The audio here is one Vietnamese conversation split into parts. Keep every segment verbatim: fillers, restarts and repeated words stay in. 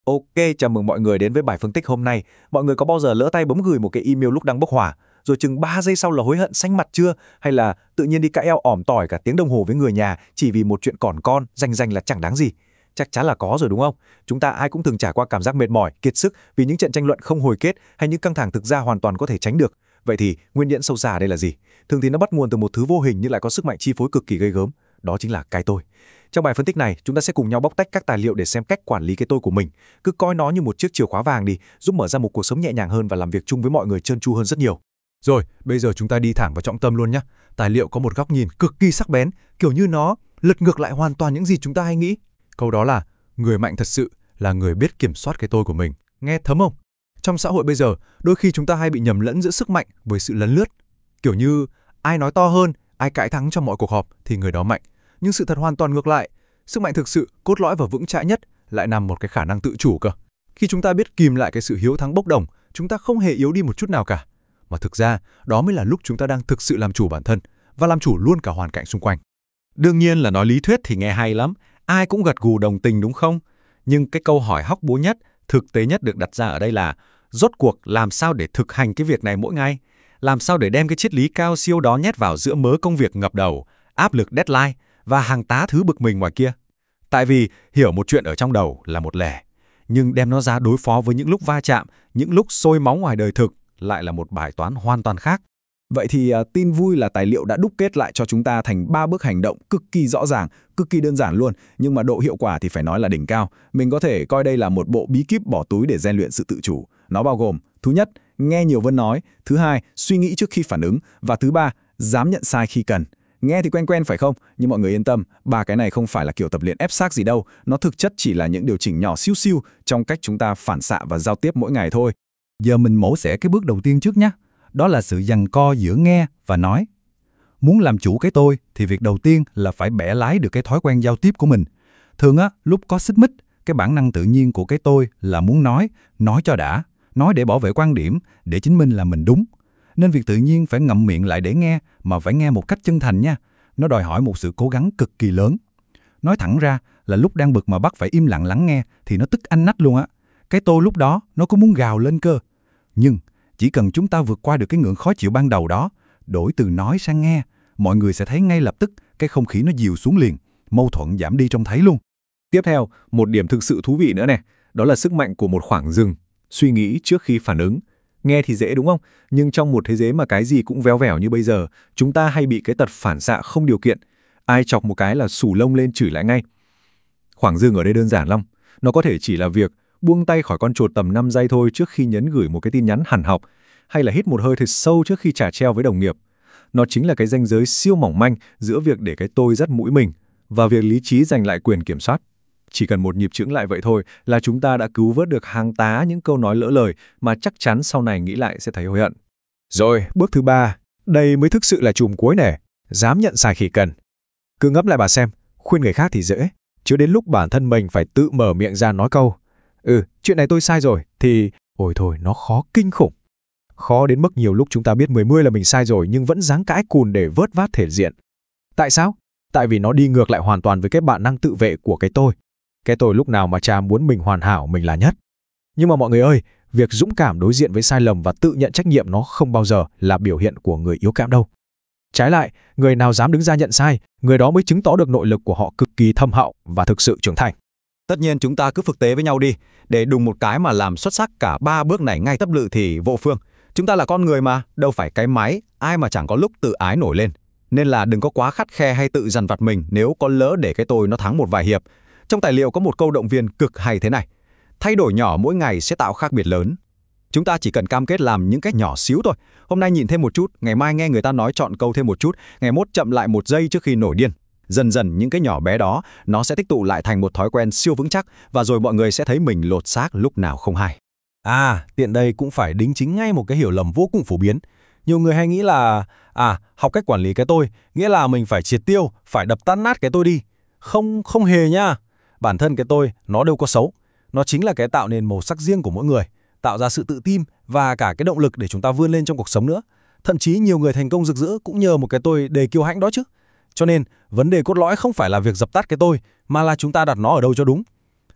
Ok, chào mừng mọi người đến với bài phân tích hôm nay. Mọi người có bao giờ lỡ tay bấm gửi một cái email lúc đang bốc hỏa, rồi chừng ba giây sau là hối hận xanh mặt chưa? Hay là tự nhiên đi cãi eo ỏm tỏi cả tiếng đồng hồ với người nhà chỉ vì một chuyện còn con, danh danh là chẳng đáng gì? Chắc chắn là có rồi đúng không? Chúng ta ai cũng từng trải qua cảm giác mệt mỏi, kiệt sức vì những trận tranh luận không hồi kết hay những căng thẳng thực ra hoàn toàn có thể tránh được. Vậy thì nguyên nhân sâu xa ở đây là gì? Thường thì nó bắt nguồn từ một thứ vô hình nhưng lại có sức mạnh chi phối cực kỳ ghê gớm. Đó chính là cái tôi. Trong bài phân tích này, chúng ta sẽ cùng nhau bóc tách các tài liệu để xem cách quản lý cái tôi của mình. Cứ coi nó như một chiếc chìa khóa vàng đi, giúp mở ra một cuộc sống nhẹ nhàng hơn và làm việc chung với mọi người trơn tru hơn rất nhiều. Rồi, bây giờ chúng ta đi thẳng vào trọng tâm luôn nhé. Tài liệu có một góc nhìn cực kỳ sắc bén, kiểu như nó lật ngược lại hoàn toàn những gì chúng ta hay nghĩ. Câu đó là, người mạnh thật sự là người biết kiểm soát cái tôi của mình. Nghe thấm không? Trong xã hội bây giờ, đôi khi chúng ta hay bị nhầm lẫn giữa sức mạnh với sự lấn lướt. Kiểu như, ai nói to hơn, ai cãi thắng trong mọi cuộc họp thì người đó mạnh. Nhưng sự thật hoàn toàn ngược lại. Sức mạnh thực sự, cốt lõi và vững chãi nhất lại nằm một cái khả năng tự chủ cơ. Khi chúng ta biết kìm lại cái sự hiếu thắng bốc đồng, chúng ta không hề yếu đi một chút nào cả. Mà thực ra, đó mới là lúc chúng ta đang thực sự làm chủ bản thân và làm chủ luôn cả hoàn cảnh xung quanh. Đương nhiên là nói lý thuyết thì nghe hay lắm, ai cũng gật gù đồng tình đúng không? Nhưng cái câu hỏi hóc búa nhất, thực tế nhất được đặt ra ở đây là rốt cuộc làm sao để thực hành cái việc này mỗi ngày? Làm sao để đem cái triết lý cao siêu đó nhét vào giữa mớ công việc ngập đầu, áp lực deadline và hàng tá thứ bực mình ngoài kia? Tại vì hiểu một chuyện ở trong đầu là một lẻ, nhưng đem nó ra đối phó với những lúc va chạm, những lúc sôi máu ngoài đời thực lại là một bài toán hoàn toàn khác. Vậy thì uh, tin vui là tài liệu đã đúc kết lại cho chúng ta thành ba bước hành động cực kỳ rõ ràng, cực kỳ đơn giản luôn, nhưng mà độ hiệu quả thì phải nói là đỉnh cao. Mình có thể coi đây là một bộ bí kíp bỏ túi để rèn luyện sự tự chủ. Nó bao gồm: thứ nhất, nghe nhiều hơn nói; thứ hai, suy nghĩ trước khi phản ứng; và thứ ba, dám nhận sai khi cần. Nghe thì quen quen phải không? Nhưng mọi người yên tâm, ba cái này không phải là kiểu tập luyện ép xác gì đâu. Nó thực chất chỉ là những điều chỉnh nhỏ siêu siêu trong cách chúng ta phản xạ và giao tiếp mỗi ngày thôi. Giờ mình mổ xẻ cái bước đầu tiên trước nhé. Đó là sự giằng co giữa nghe và nói. Muốn làm chủ cái tôi thì việc đầu tiên là phải bẻ lái được cái thói quen giao tiếp của mình. Thường á, lúc có xích mích, cái bản năng tự nhiên của cái tôi là muốn nói, nói cho đã, nói để bảo vệ quan điểm, để chứng minh là mình đúng. Nên việc tự nhiên phải ngậm miệng lại để nghe, mà phải nghe một cách chân thành nha. Nó đòi hỏi một sự cố gắng cực kỳ lớn. Nói thẳng ra là lúc đang bực mà bắt phải im lặng lắng nghe thì nó tức anh nách luôn á. Cái tôi lúc đó nó có muốn gào lên cơ. Nhưng chỉ cần chúng ta vượt qua được cái ngưỡng khó chịu ban đầu đó, đổi từ nói sang nghe, mọi người sẽ thấy ngay lập tức cái không khí nó dịu xuống liền, mâu thuẫn giảm đi trông thấy luôn. Tiếp theo, một điểm thực sự thú vị nữa này, đó là sức mạnh của một khoảng dừng, suy nghĩ trước khi phản ứng. Nghe thì dễ đúng không? Nhưng trong một thế giới mà cái gì cũng véo vẻo như bây giờ, chúng ta hay bị cái tật phản xạ không điều kiện. Ai chọc một cái là xù lông lên chửi lại ngay. Khoảng dừng ở đây đơn giản lắm. Nó có thể chỉ là việc buông tay khỏi con chuột tầm năm giây thôi trước khi nhấn gửi một cái tin nhắn hằn học, hay là hít một hơi thật sâu trước khi chả treo với đồng nghiệp. Nó chính là cái ranh giới siêu mỏng manh giữa việc để cái tôi dắt mũi mình và việc lý trí giành lại quyền kiểm soát. Chỉ cần một nhịp chững lại vậy thôi là chúng ta đã cứu vớt được hàng tá những câu nói lỡ lời mà chắc chắn sau này nghĩ lại sẽ thấy hối hận. Rồi, bước thứ ba, đây mới thực sự là chùm cuối này, dám nhận sai khi cần. Cứ ngẫm lại bà xem, khuyên người khác thì dễ, chứ đến lúc bản thân mình phải tự mở miệng ra nói câu Ừ, chuyện này tôi sai rồi, thì ôi thôi, nó khó kinh khủng. Khó đến mức nhiều lúc chúng ta biết mười mươi là mình sai rồi nhưng vẫn dáng cãi cùn để vớt vát thể diện. Tại sao? Tại vì nó đi ngược lại hoàn toàn với cái bản năng tự vệ của cái tôi. Cái tôi lúc nào mà chả muốn mình hoàn hảo, mình là nhất. Nhưng mà mọi người ơi, việc dũng cảm đối diện với sai lầm và tự nhận trách nhiệm nó không bao giờ là biểu hiện của người yếu kém đâu. Trái lại, người nào dám đứng ra nhận sai, người đó mới chứng tỏ được nội lực của họ cực kỳ thâm hậu và thực sự trưởng thành. Tất nhiên chúng ta cứ thực tế với nhau đi, để đùng một cái mà làm xuất sắc cả ba bước này ngay tấp lự thì vô phương. Chúng ta là con người mà, đâu phải cái máy, ai mà chẳng có lúc tự ái nổi lên. Nên là đừng có quá khắt khe hay tự dằn vặt mình nếu có lỡ để cái tôi nó thắng một vài hiệp. Trong tài liệu có một câu động viên cực hay thế này: thay đổi nhỏ mỗi ngày sẽ tạo khác biệt lớn. Chúng ta chỉ cần cam kết làm những cách nhỏ xíu thôi. Hôm nay nhìn thêm một chút, ngày mai nghe người ta nói chọn câu thêm một chút, ngày mốt chậm lại một giây trước khi nổi điên. Dần dần những cái nhỏ bé đó nó sẽ tích tụ lại thành một thói quen siêu vững chắc, và rồi mọi người sẽ thấy mình lột xác lúc nào không hay. À, tiện đây cũng phải đính chính ngay một cái hiểu lầm vô cùng phổ biến. Nhiều người hay nghĩ là à, học cách quản lý cái tôi nghĩa là mình phải triệt tiêu, phải đập tan nát cái tôi đi. Không, không hề nha. Bản thân cái tôi nó đâu có xấu. Nó chính là cái tạo nên màu sắc riêng của mỗi người, tạo ra sự tự tin và cả cái động lực để chúng ta vươn lên trong cuộc sống nữa. Thậm chí nhiều người thành công rực rỡ cũng nhờ một cái tôi đầy kiêu hãnh đó chứ. Cho nên, vấn đề cốt lõi không phải là việc dập tắt cái tôi, mà là chúng ta đặt nó ở đâu cho đúng.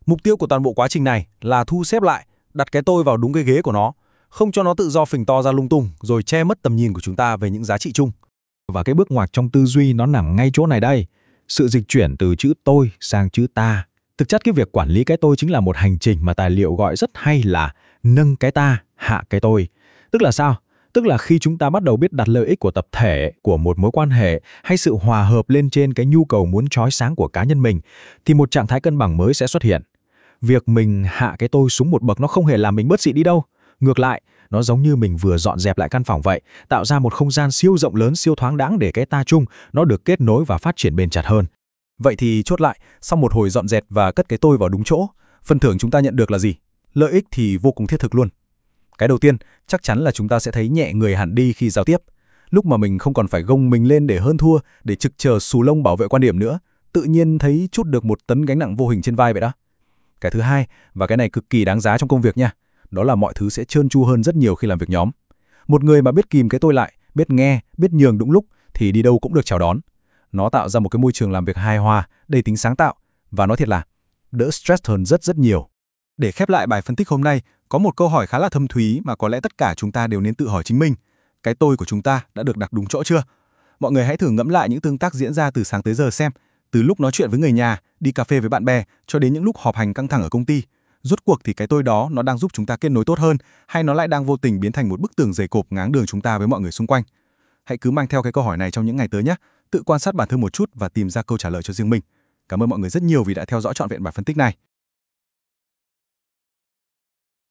Mục tiêu của toàn bộ quá trình này là thu xếp lại, đặt cái tôi vào đúng cái ghế của nó, không cho nó tự do phình to ra lung tung rồi che mất tầm nhìn của chúng ta về những giá trị chung. Và cái bước ngoặt trong tư duy nó nằm ngay chỗ này đây. Sự dịch chuyển từ chữ tôi sang chữ ta. Thực chất cái việc quản lý cái tôi chính là một hành trình mà tài liệu gọi rất hay là nâng cái ta, hạ cái tôi. Tức là sao? Tức là khi chúng ta bắt đầu biết đặt lợi ích của tập thể, của một mối quan hệ hay sự hòa hợp lên trên cái nhu cầu muốn chói sáng của cá nhân mình, thì một trạng thái cân bằng mới sẽ xuất hiện. Việc mình hạ cái tôi xuống một bậc nó không hề làm mình bớt xị đi đâu. Ngược lại, nó giống như mình vừa dọn dẹp lại căn phòng vậy, tạo ra một không gian siêu rộng lớn, siêu thoáng đãng để cái ta chung nó được kết nối và phát triển bền chặt hơn. Vậy thì chốt lại, sau một hồi dọn dẹp và cất cái tôi vào đúng chỗ, phần thưởng chúng ta nhận được là gì? Lợi ích thì vô cùng thiết thực luôn. Cái đầu tiên, chắc chắn là chúng ta sẽ thấy nhẹ người hẳn đi khi giao tiếp. Lúc mà mình không còn phải gồng mình lên để hơn thua, để trực chờ xù lông bảo vệ quan điểm nữa, tự nhiên thấy trút được một tấn gánh nặng vô hình trên vai vậy đó. Cái thứ hai, và cái này cực kỳ đáng giá trong công việc nha, đó là mọi thứ sẽ trơn tru hơn rất nhiều khi làm việc nhóm. Một người mà biết kìm cái tôi lại, biết nghe, biết nhường đúng lúc thì đi đâu cũng được chào đón. Nó tạo ra một cái môi trường làm việc hài hòa, đầy tính sáng tạo và nói thiệt là đỡ stress hơn rất rất nhiều. Để khép lại bài phân tích hôm nay, có một câu hỏi khá là thâm thúy mà có lẽ tất cả chúng ta đều nên tự hỏi chính mình. Cái tôi của chúng ta đã được đặt đúng chỗ chưa? Mọi người hãy thử ngẫm lại những tương tác diễn ra từ sáng tới giờ xem. Từ lúc nói chuyện với người nhà, đi cà phê với bạn bè, cho đến những lúc họp hành căng thẳng ở công ty. Rốt cuộc thì cái tôi đó nó đang giúp chúng ta kết nối tốt hơn, hay nó lại đang vô tình biến thành một bức tường dày cộp ngáng đường chúng ta với mọi người xung quanh? Hãy cứ mang theo cái câu hỏi này trong những ngày tới nhé. Tự quan sát bản thân một chút và tìm ra câu trả lời cho riêng mình. Cảm ơn mọi người rất nhiều vì đã theo dõi trọn vẹn bài phân tích này.